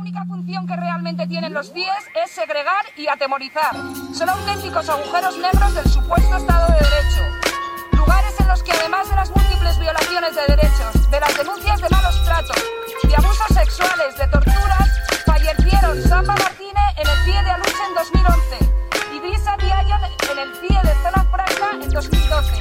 única función que realmente tienen los CIES es segregar y atemorizar. Son auténticos agujeros negros del supuesto Estado de Derecho. Lugares en los que además de las múltiples violaciones de derechos, de las denuncias de malos tratos, de abusos sexuales, de torturas, fallecieron Samba Martínez en el CIE de Aluche en 2011, Idrissa Diallo en el CIE de Zona Franca en 2012.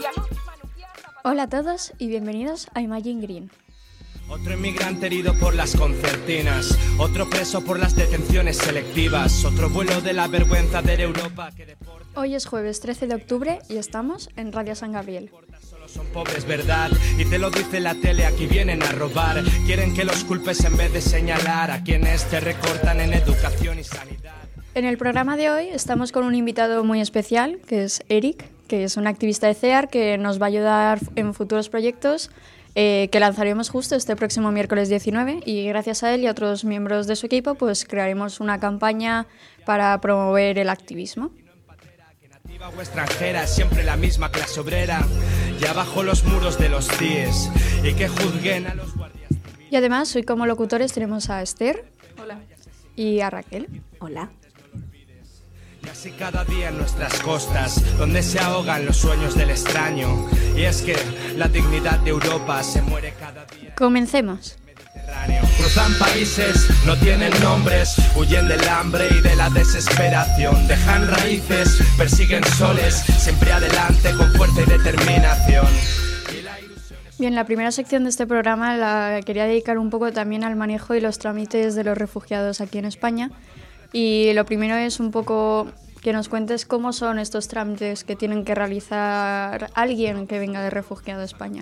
Hola a todos y bienvenidos a Imagine Green. Otro inmigrante herido por las concertinas, otro preso por las detenciones selectivas, otro vuelo de la vergüenza de Europa que deporta. Hoy es jueves 13 de octubre y estamos en Radio San Gabriel. Solo son pobres, ¿verdad? Y te lo dice la tele, aquí vienen a robar. Quieren que los culpes en vez de señalar a quienes te recortan en educación y sanidad. En el programa de hoy estamos con un invitado muy especial, que es Eric, que es un activista de CEAR que nos va a ayudar en futuros proyectos que lanzaremos justo este próximo miércoles 19, y gracias a él y a otros miembros de su equipo pues crearemos una campaña para promover el activismo. Nativa o extranjera, siempre la misma clase obrera, ya bajo los muros de los CIES, y que juzguen a los guardias civiles. Y además hoy como locutores tenemos a Esther. Hola. Y a Raquel. Hola. Casi cada día en nuestras costas, donde se ahogan los sueños del extraño. Y es que la dignidad de Europa se muere cada día. Comencemos. Cruzan países, no tienen nombres, huyen del hambre y de la desesperación. Dejan raíces, persiguen soles, siempre adelante con fuerza y determinación. Bien, la primera sección de este programa la quería dedicar un poco también al manejo y los trámites de los refugiados aquí en España. Y lo primero es un poco que nos cuentes cómo son estos trámites que tienen que realizar alguien que venga de refugiado a España.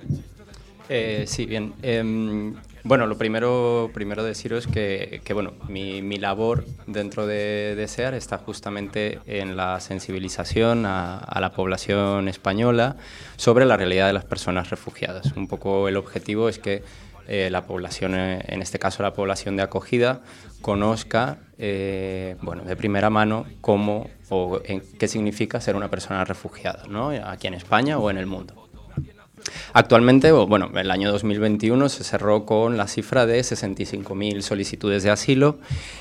Sí, bien. Bueno, lo primero deciros que bueno, mi labor dentro de SEAR está justamente en la sensibilización a la población española sobre la realidad de las personas refugiadas. Un poco el objetivo es que la población, en este caso la población de acogida, conozca bueno, de primera mano cómo o qué significa ser una persona refugiada, ¿no? Aquí en España o en el mundo. Actualmente, bueno, el año 2021 se cerró con la cifra de 65.000 solicitudes de asilo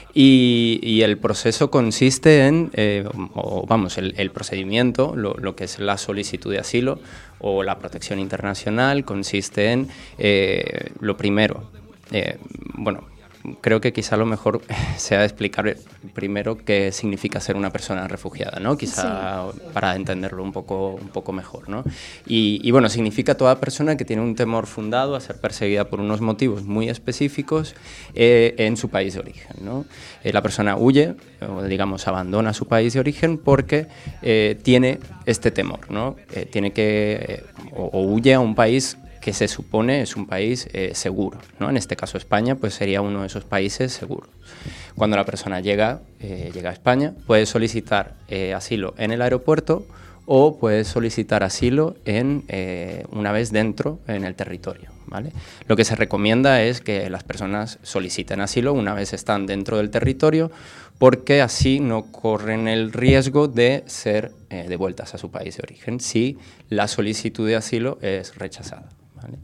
y el proceso consiste en, el procedimiento, lo que es la solicitud de asilo o la protección internacional, consiste en, lo primero, bueno, creo que quizá lo mejor sea explicar primero qué significa ser una persona refugiada, ¿no? Quizá sí, para entenderlo un poco mejor, ¿no? Y bueno, significa toda persona que tiene un temor fundado a ser perseguida por unos motivos muy específicos en su país de origen, ¿no? La persona huye, o digamos abandona su país de origen porque tiene este temor, ¿no? Tiene que, o huye a un país que se supone es un país seguro, ¿no? En este caso España pues sería uno de esos países seguros. Cuando la persona llega a España, puede solicitar asilo en el aeropuerto o puede solicitar asilo una vez dentro en el territorio, ¿vale? Lo que se recomienda es que las personas soliciten asilo una vez están dentro del territorio, porque así no corren el riesgo de ser devueltas a su país de origen si la solicitud de asilo es rechazada. ¿Vale?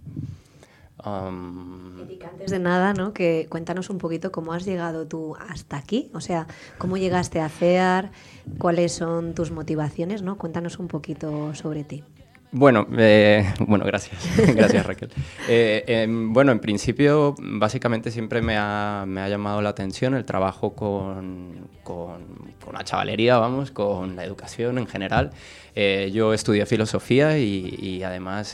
Erika, antes de nada, ¿no? Que cuéntanos un poquito cómo has llegado tú hasta aquí, o sea, cómo llegaste a CEAR, cuáles son tus motivaciones, ¿no? Cuéntanos un poquito sobre ti. Bueno, gracias. Gracias, Raquel. Bueno, en principio, básicamente siempre me ha llamado la atención el trabajo con la chavalería, vamos, con la educación en general. Yo estudié filosofía y además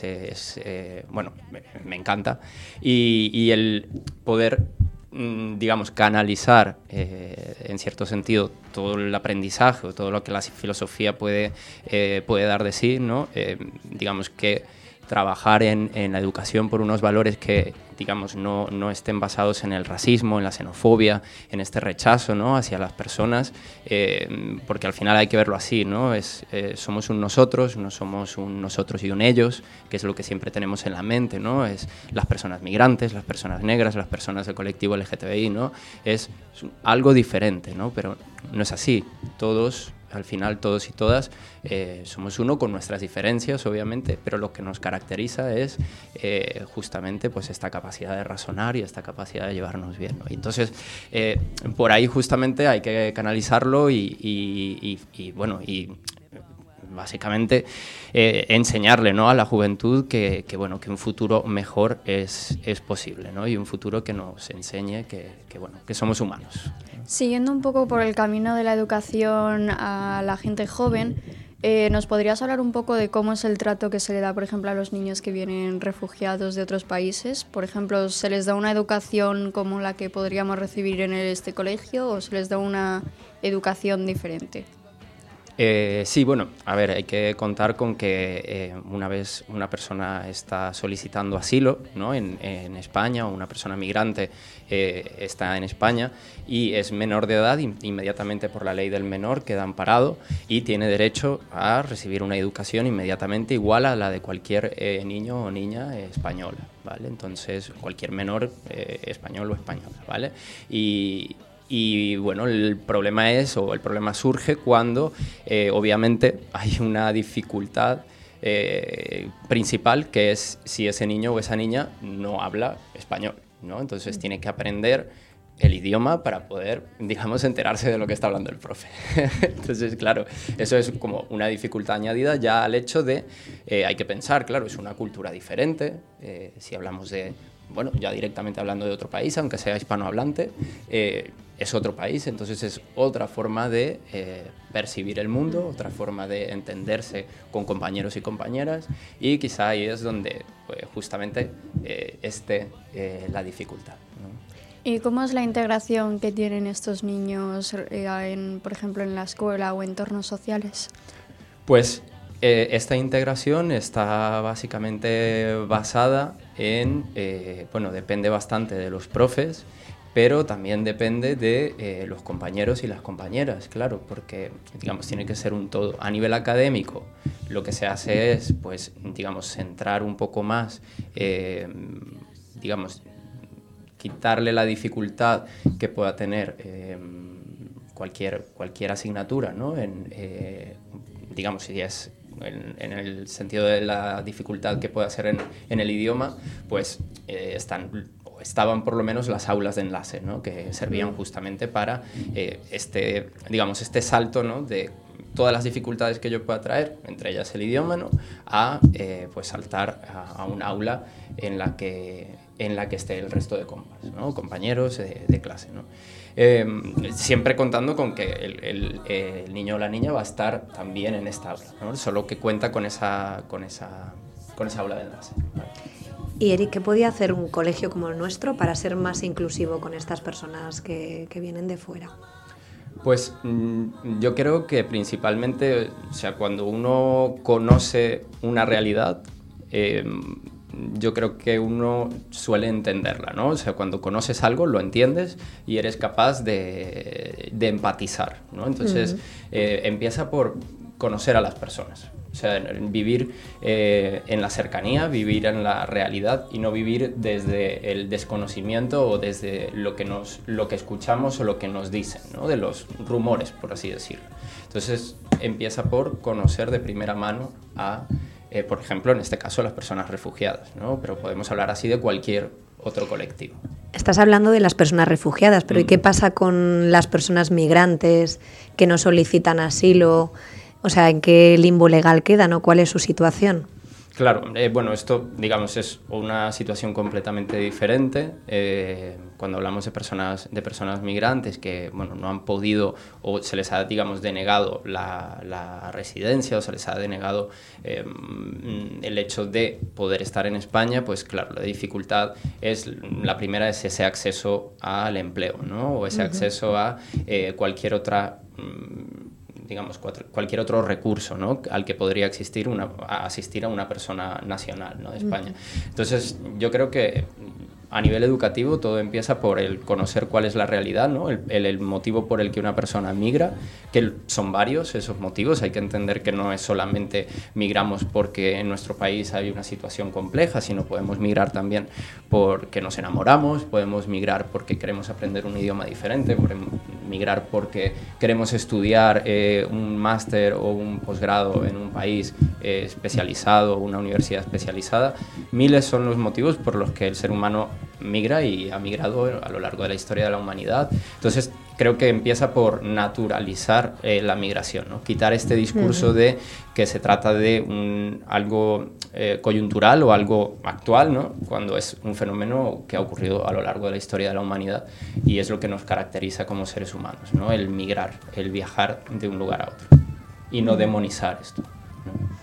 me encanta. Y el poder, digamos, canalizar en cierto sentido todo el aprendizaje o todo lo que la filosofía puede dar de sí, ¿no? Digamos que trabajar en la educación por unos valores que, digamos, no estén basados en el racismo, en la xenofobia, en este rechazo, ¿no? Hacia las personas, porque al final hay que verlo así, ¿no? Somos un nosotros, no somos un nosotros y un ellos, que es lo que siempre tenemos en la mente, ¿no? Es las personas migrantes, las personas negras, las personas del colectivo LGTBI, ¿no? Es algo diferente, ¿no? Pero no es así. Todos al final todos y todas somos uno con nuestras diferencias, obviamente, pero lo que nos caracteriza es justamente pues esta capacidad de razonar y esta capacidad de llevarnos bien, ¿no? Y entonces, por ahí justamente hay que canalizarlo y básicamente enseñarle, ¿no?, a la juventud que un futuro mejor es posible, ¿no? Y un futuro que nos enseñe que somos humanos. Siguiendo un poco por el camino de la educación a la gente joven, ¿nos podrías hablar un poco de cómo es el trato que se le da, por ejemplo, a los niños que vienen refugiados de otros países? Por ejemplo, ¿se les da una educación como la que podríamos recibir en este colegio o se les da una educación diferente? Sí, bueno, a ver, hay que contar con que una vez una persona está solicitando asilo, ¿no?, en España, o una persona migrante está en España y es menor de edad, inmediatamente por la ley del menor queda amparado y tiene derecho a recibir una educación inmediatamente igual a la de cualquier niño o niña española, ¿vale? Entonces, cualquier menor español o española, ¿vale? Y bueno, el problema surge cuando obviamente hay una dificultad principal, que es si ese niño o esa niña no habla español, ¿no? Entonces tiene que aprender el idioma para poder, digamos, enterarse de lo que está hablando el profe. Entonces, claro, eso es como una dificultad añadida ya al hecho de, hay que pensar, claro, es una cultura diferente, si hablamos de, bueno, ya directamente hablando de otro país, aunque sea hispanohablante, es otro país, entonces es otra forma de percibir el mundo, otra forma de entenderse con compañeros y compañeras, y quizá ahí es donde pues, justamente esté la dificultad, ¿no? ¿Y cómo es la integración que tienen estos niños, por ejemplo, en la escuela o entornos sociales? Pues esta integración está básicamente basada en, depende bastante de los profes, pero también depende de los compañeros y las compañeras, claro, porque, digamos, tiene que ser un todo. A nivel académico, lo que se hace es, pues, digamos, centrar un poco más, quitarle la dificultad que pueda tener cualquier asignatura, ¿no? Digamos, si es en el sentido de la dificultad que pueda ser en el idioma, pues estaban por lo menos las aulas de enlace, ¿no?, que servían justamente para este salto, ¿no?, de todas las dificultades que yo pueda traer, entre ellas el idioma, ¿no?, a pues saltar a un aula en la que esté el resto de compas, ¿no?, compañeros de clase, ¿no? Siempre contando con que el niño o la niña va a estar también en esta aula, ¿no?, solo que cuenta con esa aula de enlace, ¿vale? Y Eric, ¿qué podía hacer un colegio como el nuestro para ser más inclusivo con estas personas que vienen de fuera? Pues yo creo que principalmente, o sea, cuando uno conoce una realidad, yo creo que uno suele entenderla, ¿no? O sea, cuando conoces algo, lo entiendes y eres capaz de empatizar, ¿no? Entonces, empieza por conocer a las personas. O sea, vivir en la cercanía, vivir en la realidad y no vivir desde el desconocimiento o desde lo que escuchamos o lo que nos dicen, ¿no?, de los rumores, por así decirlo. Entonces, empieza por conocer de primera mano a, por ejemplo, en este caso, las personas refugiadas, ¿no? Pero podemos hablar así de cualquier otro colectivo. Estás hablando de las personas refugiadas, pero ¿y qué pasa con las personas migrantes que no solicitan asilo? O sea, ¿en qué limbo legal quedan o cuál es su situación? Claro, esto, digamos, es una situación completamente diferente. Cuando hablamos de personas migrantes que, bueno, no han podido o se les ha, digamos, denegado la residencia o se les ha denegado el hecho de poder estar en España, pues claro, la dificultad la primera es ese acceso al empleo, ¿no? O ese acceso a cualquier otra digamos, cualquier otro recurso, ¿no?, al que podría asistir a una persona nacional, ¿no?, de España. Entonces, yo creo que a nivel educativo todo empieza por el conocer cuál es la realidad, ¿no?, el motivo por el que una persona migra, que son varios esos motivos. Hay que entender que no es solamente migramos porque en nuestro país hay una situación compleja, sino podemos migrar también porque nos enamoramos, podemos migrar porque queremos aprender un idioma diferente, migrar porque queremos estudiar un máster o un posgrado en un país especializado, una universidad especializada. Miles son los motivos por los que el ser humano migra y ha migrado a lo largo de la historia de la humanidad. Entonces, creo que empieza por naturalizar la migración, ¿no? Quitar este discurso de que se trata de algo coyuntural o algo actual, ¿no? Cuando es un fenómeno que ha ocurrido a lo largo de la historia de la humanidad y es lo que nos caracteriza como seres humanos, ¿no? El migrar, el viajar de un lugar a otro y no demonizar esto, ¿no?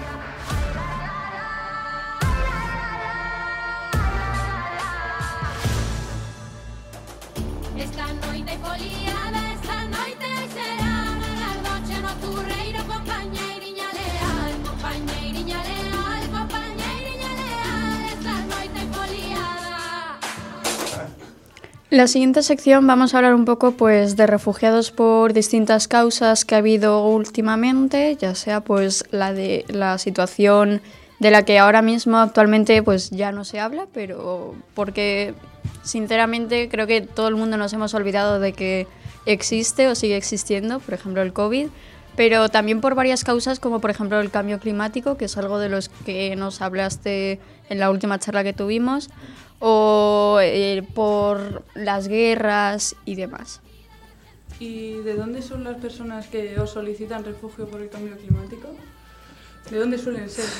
La siguiente sección vamos a hablar un poco pues de refugiados por distintas causas que ha habido últimamente, ya sea pues la situación de la que ahora mismo actualmente pues ya no se habla, pero porque sinceramente creo que todo el mundo nos hemos olvidado de que existe o sigue existiendo, por ejemplo el COVID, pero también por varias causas como por ejemplo el cambio climático, que es algo de los que nos hablaste en la última charla que tuvimos, o por las guerras y demás. ¿Y de dónde son las personas que os solicitan refugio por el cambio climático? ¿De dónde suelen ser?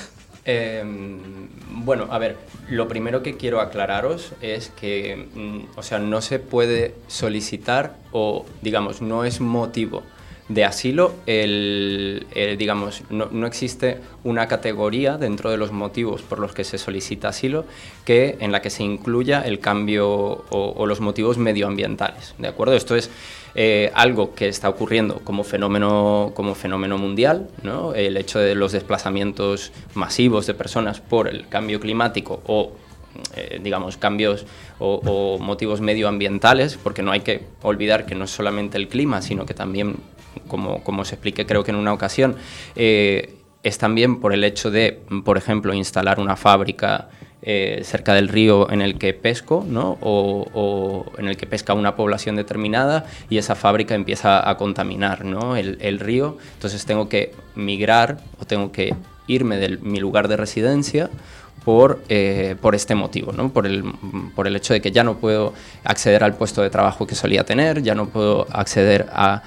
Bueno, a ver, lo primero que quiero aclararos es que, no se puede solicitar o, digamos, no es motivo de asilo, digamos, no existe una categoría dentro de los motivos por los que se solicita asilo en la que se incluya el cambio o los motivos medioambientales, ¿de acuerdo? Esto es algo que está ocurriendo como fenómeno mundial, ¿no? El hecho de los desplazamientos masivos de personas por el cambio climático o digamos, cambios o motivos medioambientales, porque no hay que olvidar que no es solamente el clima, sino que también, como os expliqué creo que en una ocasión, es también por el hecho de, por ejemplo, instalar una fábrica cerca del río en el que pesco, ¿no? o en el que pesca una población determinada y esa fábrica empieza a contaminar, ¿no? el río, entonces tengo que migrar o tengo que irme de mi lugar de residencia por este motivo, ¿no? por el hecho de que ya no puedo acceder al puesto de trabajo que solía tener, ya no puedo acceder a,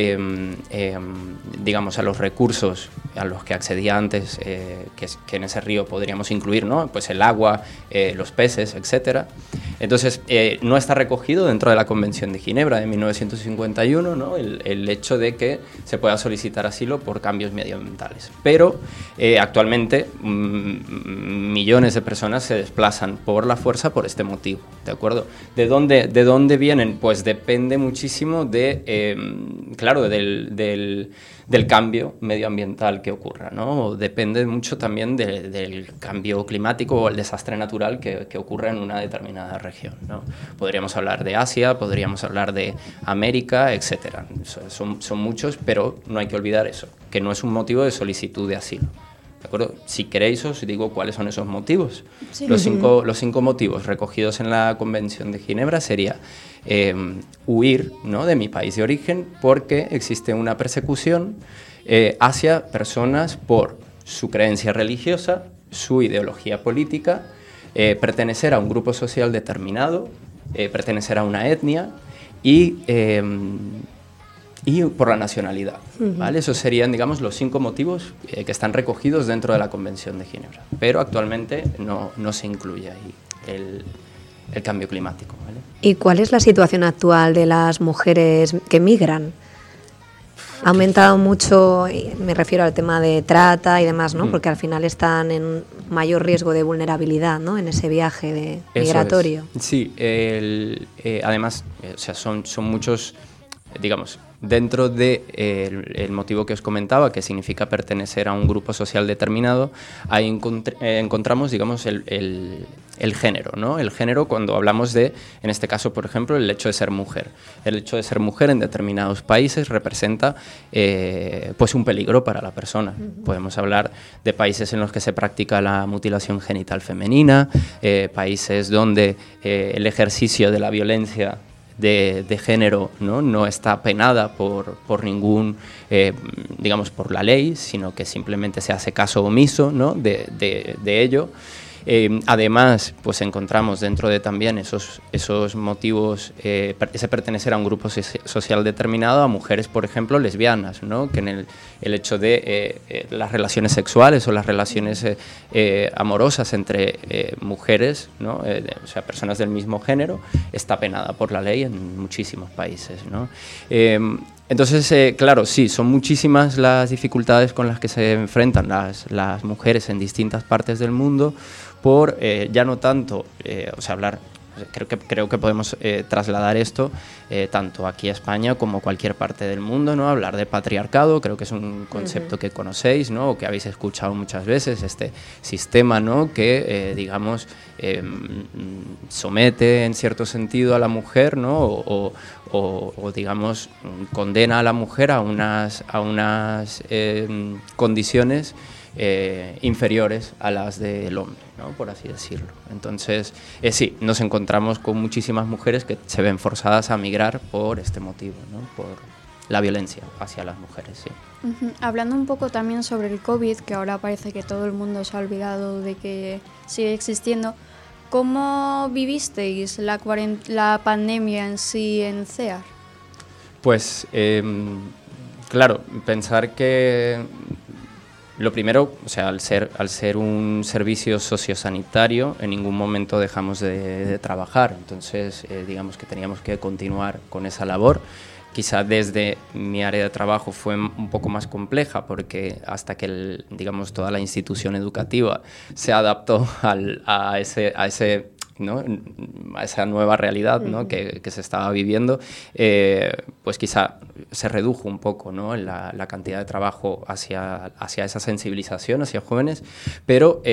digamos, a los recursos a los que accedía antes, que en ese río podríamos incluir, ¿no? Pues el agua, los peces, etc. Entonces, no está recogido dentro de la Convención de Ginebra de 1951, ¿no? el hecho de que se pueda solicitar asilo por cambios medioambientales. Pero actualmente millones de personas se desplazan por la fuerza por este motivo, ¿de acuerdo? ¿De dónde vienen? Pues depende muchísimo claro, del cambio medioambiental que ocurra, ¿no? Depende mucho también del cambio climático o el desastre natural que ocurra en una determinada región, ¿no? Podríamos hablar de Asia, podríamos hablar de América, etc. Son muchos, pero no hay que olvidar eso, que no es un motivo de solicitud de asilo. ¿De acuerdo? Si queréis os digo cuáles son esos motivos. Sí. Los cinco motivos recogidos en la Convención de Ginebra sería huir, ¿no? de mi país de origen porque existe una persecución hacia personas por su creencia religiosa, su ideología política, pertenecer a un grupo social determinado, pertenecer a una etnia y por la nacionalidad, ¿vale? Esos serían, digamos, los 5 motivos que están recogidos dentro de la Convención de Ginebra. Pero actualmente no se incluye ahí el cambio climático, ¿vale? ¿Y cuál es la situación actual de las mujeres que migran? Ha aumentado mucho, me refiero al tema de trata y demás, ¿no? Porque al final están en mayor riesgo de vulnerabilidad, ¿no? En ese viaje migratorio. Sí, además, o sea, son muchos, digamos, dentro del motivo que os comentaba, que significa pertenecer a un grupo social determinado, ahí encontramos, digamos, el género, ¿no? El género cuando hablamos de, en este caso, por ejemplo, el hecho de ser mujer. El hecho de ser mujer en determinados países representa pues un peligro para la persona. Podemos hablar de países en los que se practica la mutilación genital femenina, países donde el ejercicio de la violencia de género no está penada por ningún, digamos, por la ley, sino que simplemente se hace caso omiso, ¿no?, de ello. Además, pues encontramos dentro de también esos motivos, ese pertenecer a un grupo social determinado, a mujeres, por ejemplo, lesbianas, ¿no?, que en el hecho de las relaciones sexuales o las relaciones amorosas entre mujeres, ¿no?, o sea, personas del mismo género, está penada por la ley en muchísimos países, ¿no? Entonces, claro, sí, son muchísimas las dificultades con las que se enfrentan las mujeres en distintas partes del mundo por ya no tanto, o sea, hablar, creo que podemos trasladar esto tanto aquí a España como cualquier parte del mundo, ¿no? Hablar de patriarcado, creo que es un concepto que conocéis, ¿no?, o que habéis escuchado muchas veces, este sistema, ¿no?, que, digamos, somete en cierto sentido a la mujer, ¿no?, o digamos, condena a la mujer a unas condiciones inferiores a las del hombre, ¿no?, por así decirlo. Entonces, sí, nos encontramos con muchísimas mujeres que se ven forzadas a migrar por este motivo, ¿no?, por la violencia hacia las mujeres, sí. Hablando un poco también sobre el COVID, que ahora parece que todo el mundo se ha olvidado de que sigue existiendo, ¿cómo vivisteis la pandemia en sí en CEAR? Pues, claro, pensar que lo primero, o sea, al ser un servicio sociosanitario, en ningún momento dejamos de trabajar. Entonces, digamos que teníamos que continuar con esa labor. Quizá desde mi área de trabajo fue un poco más compleja, porque hasta que digamos, toda la institución educativa se adaptó a ese ¿no?, a esa nueva realidad, ¿no?, que se estaba viviendo, pues quizá se redujo un poco, ¿no?, la cantidad de trabajo hacia esa sensibilización hacia jóvenes, pero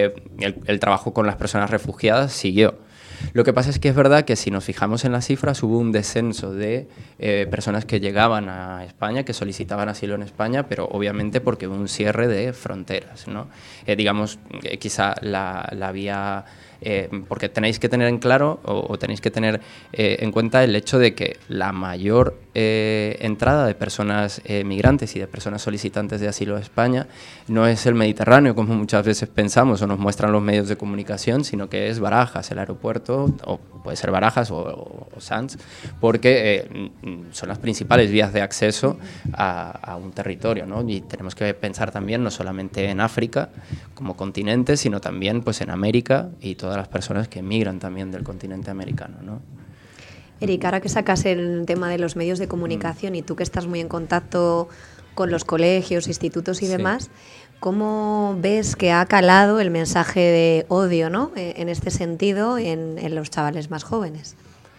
el trabajo con las personas refugiadas siguió. Lo que pasa es que es verdad que si nos fijamos en las cifras, hubo un descenso de personas que llegaban a España, que solicitaban asilo en España, pero obviamente porque hubo un cierre de fronteras, ¿no? Digamos, quizá la vía... porque tenéis que tener en claro o tenéis que tener en cuenta el hecho de que la mayor entrada de personas migrantes y de personas solicitantes de asilo a España no es el Mediterráneo, como muchas veces pensamos o nos muestran los medios de comunicación, sino que es Barajas, el aeropuerto, o puede ser Barajas o Sants, porque son las principales vías de acceso a un territorio, ¿no? Y tenemos que pensar también no solamente en África como continente, sino también pues en América y todas las personas que emigran también del continente americano, ¿no? Eric, ahora que sacas el tema de los medios de comunicación y tú que estás muy en contacto con los colegios, institutos y demás, ¿cómo ves que ha calado el mensaje de odio, ¿no?, en este sentido en los chavales más jóvenes?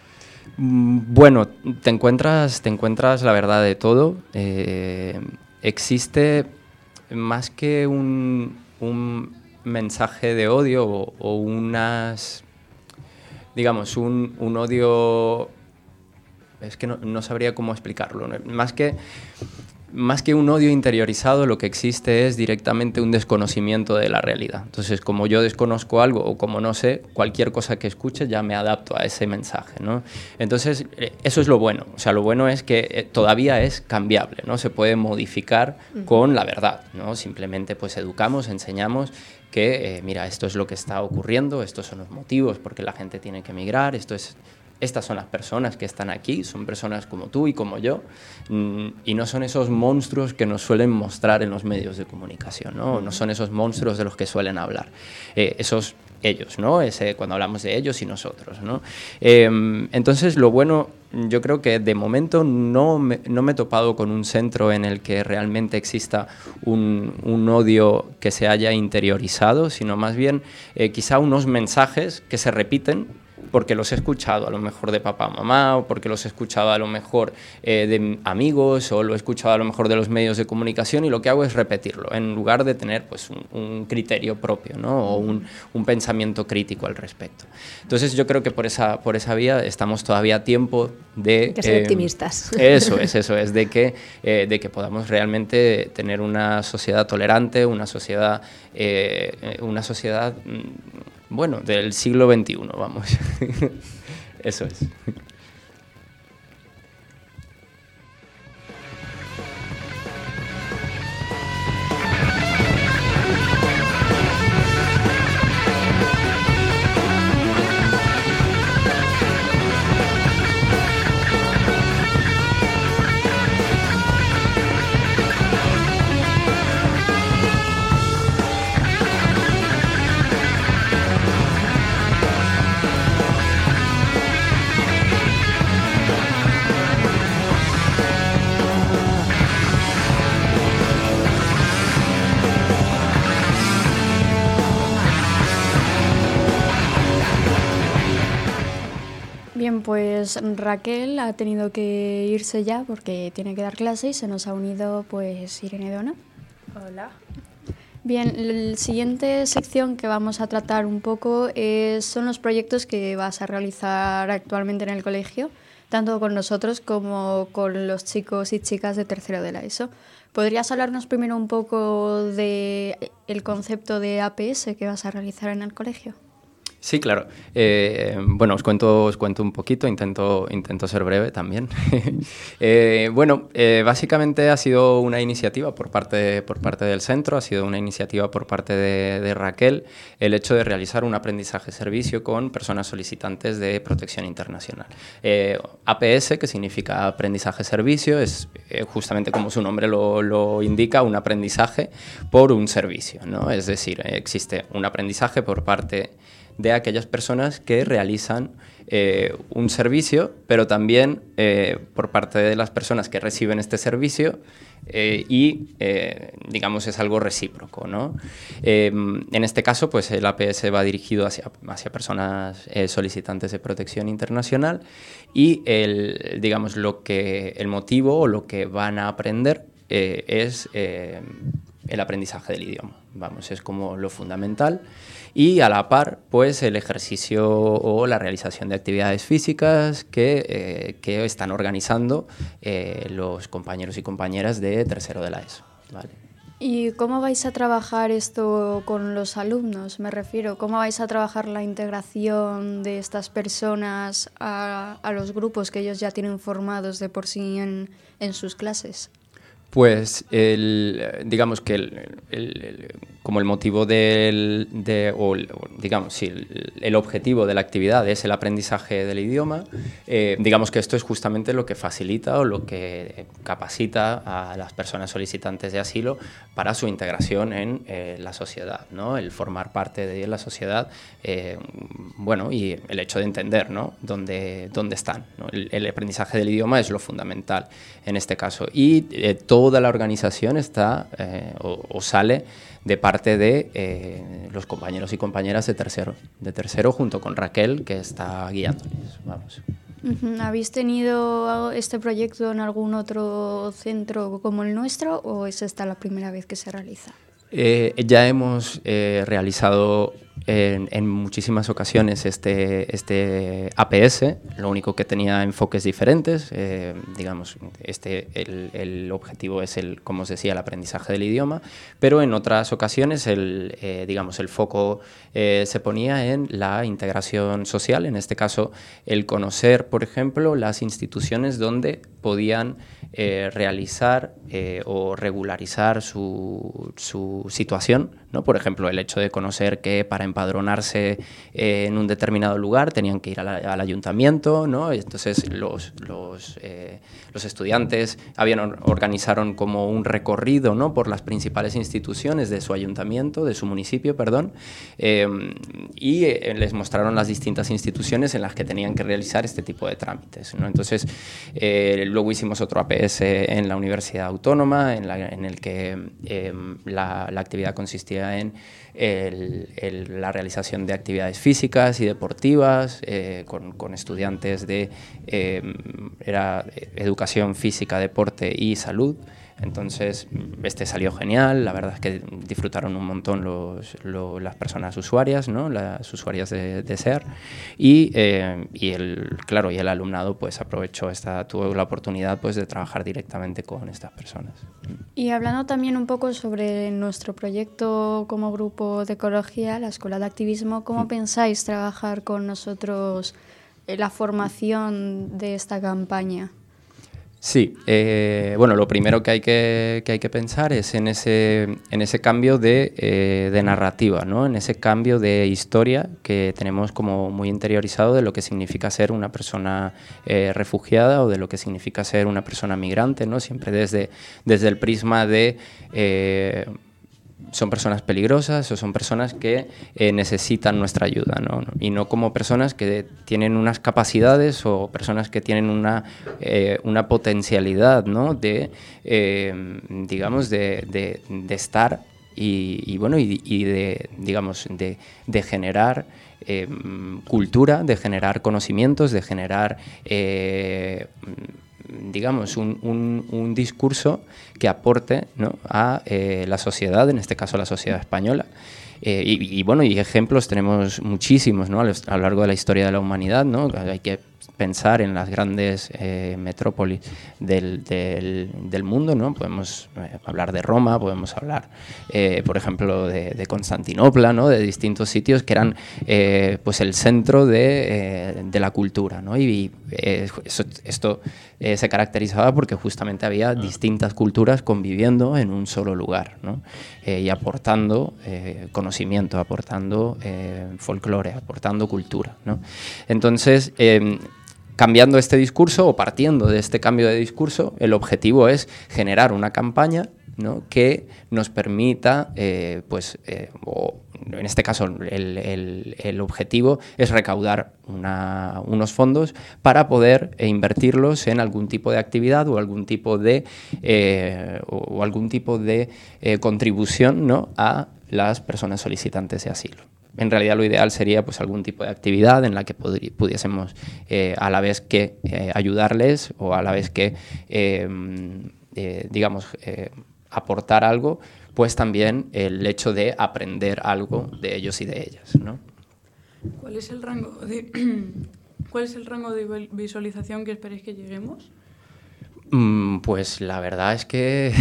Bueno, te encuentras la verdad de todo. Existe más que un mensaje de odio o unas, digamos, un odio, es que no sabría cómo explicarlo, ¿no? Más que un odio interiorizado, lo que existe es directamente un desconocimiento de la realidad. Entonces, como yo desconozco algo o como no sé, cualquier cosa que escuche ya me adapto a ese mensaje, ¿no? Entonces, eso es lo bueno. O sea, lo bueno es que todavía es cambiable, ¿no? Se puede modificar con la verdad, ¿no? Simplemente pues educamos, enseñamos que, mira, esto es lo que está ocurriendo, estos son los motivos por qué la gente tiene que emigrar, estas son las personas que están aquí, son personas como tú y como yo, y no son esos monstruos que nos suelen mostrar en los medios de comunicación, ¿no? No son esos monstruos de los que suelen hablar, ellos, ¿no? Cuando hablamos de ellos y nosotros, ¿no? Entonces, lo bueno, yo creo que de momento no me he topado con un centro en el que realmente exista un odio que se haya interiorizado, sino más bien quizá unos mensajes que se repiten porque los he escuchado a lo mejor de papá o mamá, o porque los he escuchado a lo mejor de amigos, o lo he escuchado a lo mejor de los medios de comunicación, y lo que hago es repetirlo, en lugar de tener pues un criterio propio, ¿no? O un pensamiento crítico al respecto. Entonces yo creo que por esa vía estamos todavía a tiempo de... Que ser optimistas. Eso es, de que podamos realmente tener una sociedad tolerante, una sociedad bueno, del siglo XXI, vamos. Eso es. Bien, pues Raquel ha tenido que irse ya porque tiene que dar clase y se nos ha unido pues Irene Dona. Hola. Bien, la siguiente sección que vamos a tratar un poco son los proyectos que vas a realizar actualmente en el colegio, tanto con nosotros como con los chicos y chicas de tercero de la ESO. ¿Podrías hablarnos primero un poco del concepto de APS que vas a realizar en el colegio? Sí, claro. Bueno, os cuento un poquito, intento ser breve también. Básicamente ha sido una iniciativa por parte del centro, ha sido una iniciativa por parte de Raquel, el hecho de realizar un aprendizaje-servicio con personas solicitantes de protección internacional. APS, que significa aprendizaje-servicio, es justamente como su nombre lo indica, un aprendizaje por un servicio, ¿no? Es decir, existe un aprendizaje por parte de aquellas personas que realizan un servicio, pero también por parte de las personas que reciben este servicio digamos, es algo recíproco, ¿no? En este caso, pues el APS va dirigido hacia personas solicitantes de protección internacional y digamos, el motivo o lo que van a aprender es el aprendizaje del idioma. Vamos, es como lo fundamental. Y a la par, pues el ejercicio o la realización de actividades físicas que están organizando los compañeros y compañeras de tercero de la ESO, ¿vale? ¿Y cómo vais a trabajar esto con los alumnos? Me refiero, ¿cómo vais a trabajar la integración de estas personas a los grupos que ellos ya tienen formados de por sí en sus clases? Pues digamos que como el motivo el objetivo de la actividad es el aprendizaje del idioma, digamos que esto es justamente lo que facilita o lo que capacita a las personas solicitantes de asilo para su integración en la sociedad, ¿no? El formar parte de la sociedad, y el hecho de entender, ¿no? dónde están, ¿no? El aprendizaje del idioma es lo fundamental en este caso y toda la organización está o sale de parte de los compañeros y compañeras de tercero junto con Raquel, que está guiándoles. Vamos. ¿Habéis tenido este proyecto en algún otro centro como el nuestro o es esta la primera vez que se realiza? Ya hemos realizado en muchísimas ocasiones este APS, lo único que tenía enfoques diferentes, digamos, el objetivo es como os decía, el aprendizaje del idioma, pero en otras ocasiones el foco se ponía en la integración social, en este caso el conocer, por ejemplo, las instituciones donde podían realizar o regularizar su situación, ¿no? Por ejemplo, el hecho de conocer que para empadronarse en un determinado lugar tenían que ir al ayuntamiento, ¿no? Entonces los estudiantes organizaron como un recorrido, ¿no? Por las principales instituciones de su ayuntamiento, de su municipio, perdón, y les mostraron las distintas instituciones en las que tenían que realizar este tipo de trámites, ¿no? Entonces, luego hicimos otro APS en la Universidad Autónoma, en el que la actividad consistía en la realización de actividades físicas y deportivas con estudiantes de educación física, deporte y salud. Entonces, salió genial, la verdad es que disfrutaron un montón las personas usuarias, ¿no? Las usuarias de SEAR y el alumnado pues tuvo la oportunidad pues de trabajar directamente con estas personas. Y hablando también un poco sobre nuestro proyecto como grupo de ecología, la Escuela de Activismo, ¿cómo pensáis trabajar con nosotros la formación de esta campaña? Sí, lo primero que hay que pensar es en ese cambio de narrativa, ¿no? En ese cambio de historia que tenemos como muy interiorizado de lo que significa ser una persona refugiada o de lo que significa ser una persona migrante, ¿no? Siempre desde el prisma de son personas peligrosas o son personas que necesitan nuestra ayuda, ¿no? Y no como personas que tienen unas capacidades o personas que tienen una potencialidad, ¿no? de estar bueno, y de, digamos, de generar cultura, de generar conocimientos, de generar digamos, un discurso que aporte, ¿no?, a la sociedad, en este caso la sociedad española. Bueno, y ejemplos tenemos muchísimos, ¿no?, a lo largo de la historia de la humanidad, ¿no? Hay que pensar en las grandes metrópolis del mundo, ¿no? Podemos hablar de Roma, podemos hablar, por ejemplo, de Constantinopla, ¿no?, de distintos sitios que eran pues el centro de la cultura, ¿no? Y esto se caracterizaba porque justamente había distintas culturas conviviendo en un solo lugar, ¿no? Y aportando conocimiento, aportando folclore, aportando cultura, ¿no? Entonces, cambiando este discurso o partiendo de este cambio de discurso, el objetivo es generar una campaña, ¿no?, que nos permita, o en este caso el objetivo es recaudar unos fondos para poder invertirlos en algún tipo de actividad o algún tipo de contribución, ¿no?, a las personas solicitantes de asilo. En realidad lo ideal sería pues algún tipo de actividad en la que pudiésemos a la vez que ayudarles o a la vez que aportar algo, pues también el hecho de aprender algo de ellos y de ellas, ¿no? ¿Cuál es el rango de visualización que esperéis que lleguemos? Pues la verdad es que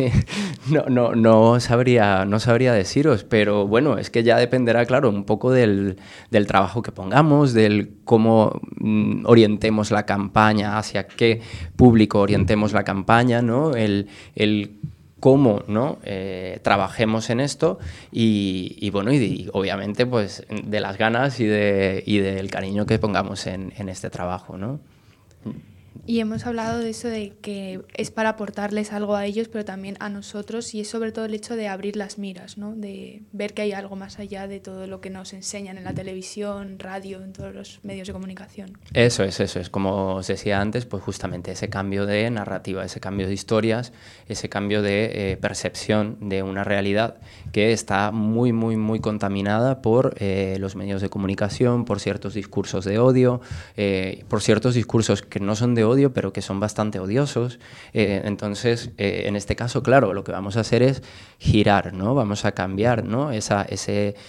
no sabría deciros, pero bueno, es que ya dependerá, claro, un poco del trabajo que pongamos, del cómo orientemos la campaña, hacia qué público orientemos la campaña, ¿no? El cómo, ¿no?, trabajemos en esto y bueno, y obviamente pues de las ganas y del cariño que pongamos en este trabajo, ¿no? Y hemos hablado de eso, de que es para aportarles algo a ellos, pero también a nosotros, y es sobre todo el hecho de abrir las miras, ¿no?, de ver que hay algo más allá de todo lo que nos enseñan en la televisión, radio, en todos los medios de comunicación. Eso es. Como os decía antes, pues justamente ese cambio de narrativa, ese cambio de historias, ese cambio de percepción de una realidad que está muy, muy, muy contaminada por los medios de comunicación, por ciertos discursos de odio, por ciertos discursos que no son de odio, pero que son bastante odiosos. Entonces, en este caso, claro, lo que vamos a hacer es girar, ¿no? Vamos a cambiar, ¿no?, esas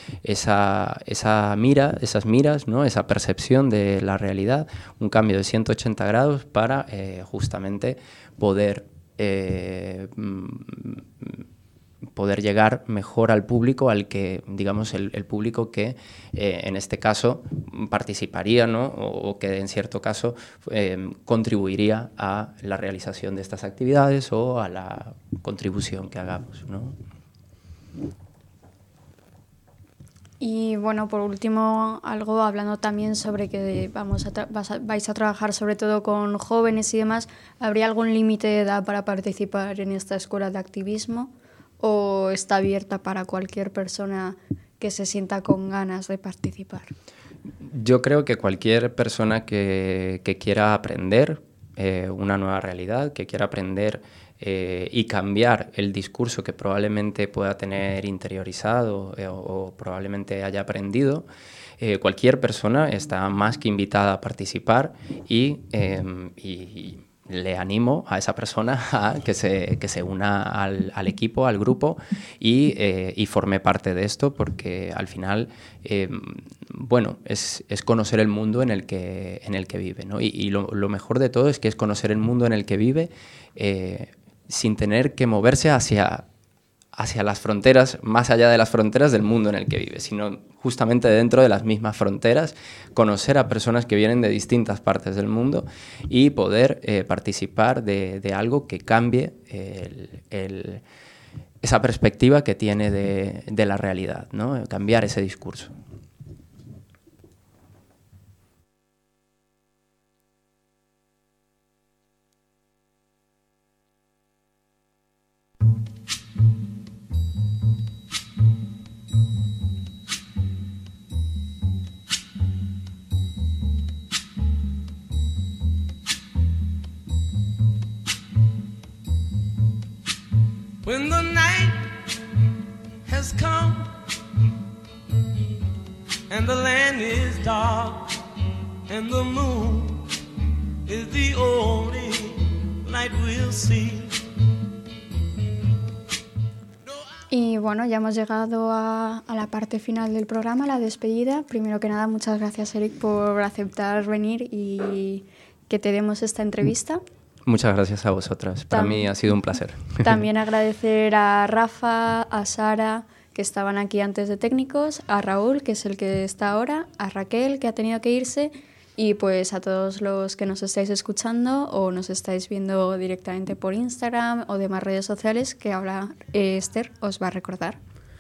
miras, ¿no?, esa percepción de la realidad, un cambio de 180 grados para justamente poder llegar mejor al público, al que, digamos, el público que en este caso participaría, ¿no?, o que en cierto caso contribuiría a la realización de estas actividades o a la contribución que hagamos, ¿no? Y bueno, por último, algo hablando también sobre que vais a trabajar sobre todo con jóvenes y demás, ¿habría algún límite de edad para participar en esta escuela de activismo? ¿O está abierta para cualquier persona que se sienta con ganas de participar? Yo creo que cualquier persona que quiera aprender una nueva realidad, que quiera aprender y cambiar el discurso que probablemente pueda tener interiorizado o probablemente haya aprendido, cualquier persona está más que invitada a participar y le animo a esa persona a que se una al equipo, al grupo y forme parte de esto, porque al final bueno, es conocer el mundo en el que vive, ¿no? Y lo mejor de todo es que es conocer el mundo en el que vive sin tener que moverse hacia las fronteras, más allá de las fronteras del mundo en el que vive, sino justamente dentro de las mismas fronteras, conocer a personas que vienen de distintas partes del mundo y poder participar de algo que cambie esa perspectiva que tiene de la realidad, ¿no? Cambiar ese discurso. When the night and the land is dark, and the moon is the only light we'll see. Y bueno, ya hemos llegado a la parte final del programa, la despedida. Primero que nada, muchas gracias, Eric, por aceptar venir y que te demos esta entrevista. Muchas gracias a vosotras. Para mí ha sido un placer. También agradecer a Rafa, a Sara, que estaban aquí antes de técnicos, a Raúl, que es el que está ahora, a Raquel, que ha tenido que irse, y pues a todos los que nos estáis escuchando o nos estáis viendo directamente por Instagram o demás redes sociales, que ahora Esther os va a recordar.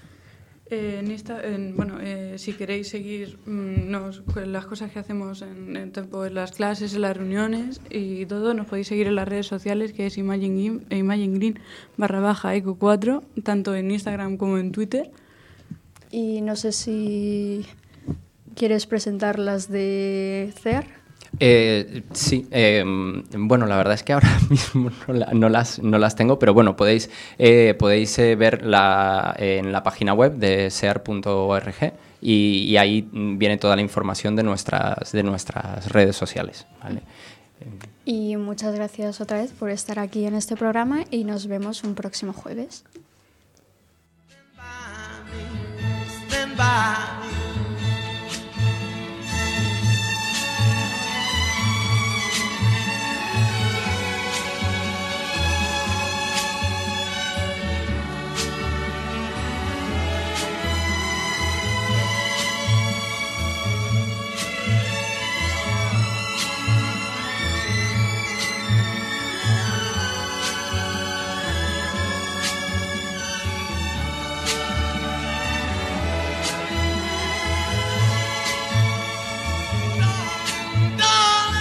Si queréis seguir las cosas que hacemos en las clases, en las reuniones y todo, nos podéis seguir en las redes sociales, que es Imagine Green /eco4, tanto en Instagram como en Twitter. Y no sé si quieres presentar las de CEAR. Sí, bueno, la verdad es que ahora mismo no las tengo, pero bueno, podéis ver en la página web de sear.org y ahí viene toda la información de nuestras redes sociales, ¿vale? Y muchas gracias otra vez por estar aquí en este programa y nos vemos un próximo jueves. Stand by.